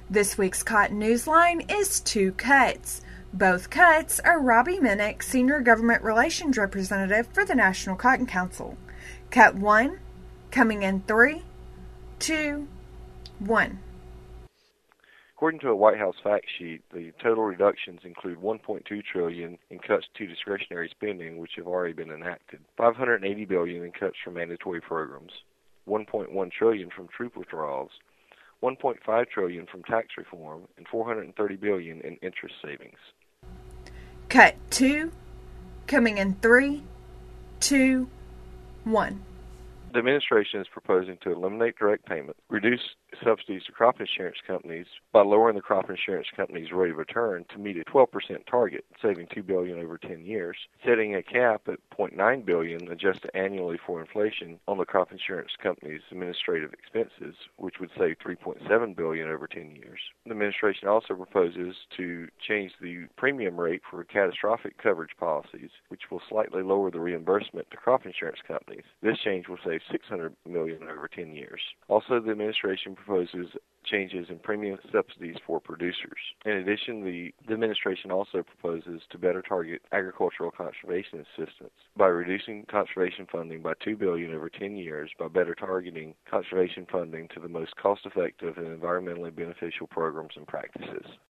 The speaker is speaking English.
This week's Cotton Newsline is two cuts. Both cuts are Robbie Minnick, Senior Government Relations Representative for the National Cotton Council. Cut 1, coming in 3, 2, 1. According to a White House fact sheet, the total reductions include $1.2 trillion in cuts to discretionary spending, which have already been enacted, $580 billion in cuts from mandatory programs, $1.1 trillion from troop withdrawals, $1.5 trillion from tax reform, and $430 billion in interest savings. Cut 2, coming in 3, 2, 1. The administration is proposing to eliminate direct payment, reduce subsidies to crop insurance companies by lowering the crop insurance companies' rate of return to meet a 12% target, saving $2 billion over 10 years, setting a cap at $0.9 billion adjusted annually for inflation on the crop insurance companies' administrative expenses, which would save $3.7 billion over 10 years. The administration also proposes to change the premium rate for catastrophic coverage policies, which will slightly lower the reimbursement to crop insurance companies. This change will save $600 million over 10 years. Also, the administration proposes changes in premium subsidies for producers. In addition, the administration also proposes to better target agricultural conservation assistance by reducing conservation funding by $2 billion over 10 years by better targeting conservation funding to the most cost-effective and environmentally beneficial programs and practices.